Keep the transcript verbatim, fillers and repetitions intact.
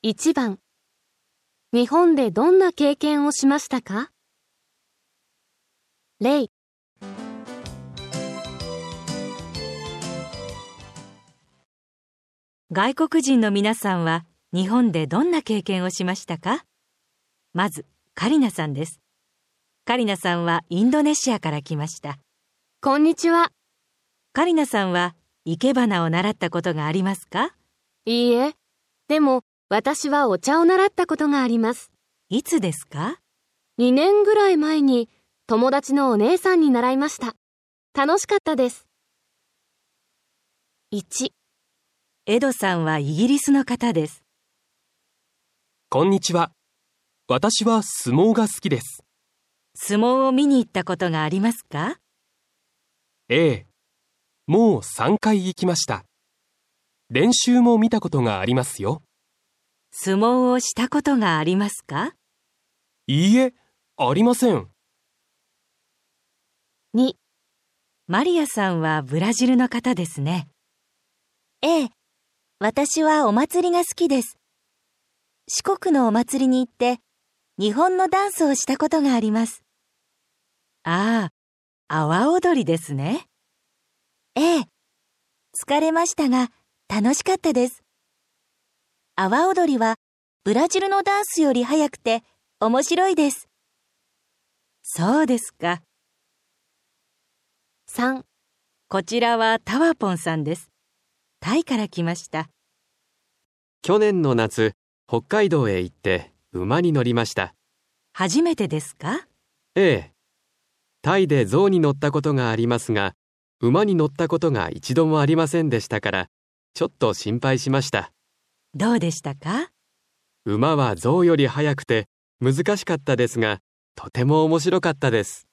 いちばん、日本でどんな経験をしましたか？例、 外国人の皆さんは日本でどんな経験をしましたか？まず、カリナさんです。カリナさんはインドネシアから来ました。 こんにちは。 カリナさんは生け花を習ったことがありますか？ いいえ、でも私はお茶を習ったことがあります。 いつですか？ にねんぐらい前に友達のお姉さんに習いました。楽しかったです。いち、 エドさんはイギリスの方です。 こんにちは。私は相撲が好きです。 相撲を見に行ったことがありますか？ ええ、もうさんかい行きました。練習も見たことがありますよ。 相撲をしたことがありますか？ いいえ、ありません。 に、 マリアさんはブラジルの方ですね。 ええ、私はお祭りが好きです。四国のお祭りに行って、日本のダンスをしたことがあります。 ああ、阿波踊りですね。 ええ、疲れましたが、楽しかったです。阿波踊りは、ブラジルのダンスより早くて、面白いです。 そうですか。 さん、 こちらはタワポンさんです。タイから来ました。 去年の夏、北海道へ行って馬に乗りました。 初めてですか？ ええ。タイで象に乗ったことがありますが、馬に乗ったことが一度もありませんでしたから、ちょっと心配しました。 どうでしたか？ 馬は象より速くて難しかったですが、とても面白かったです。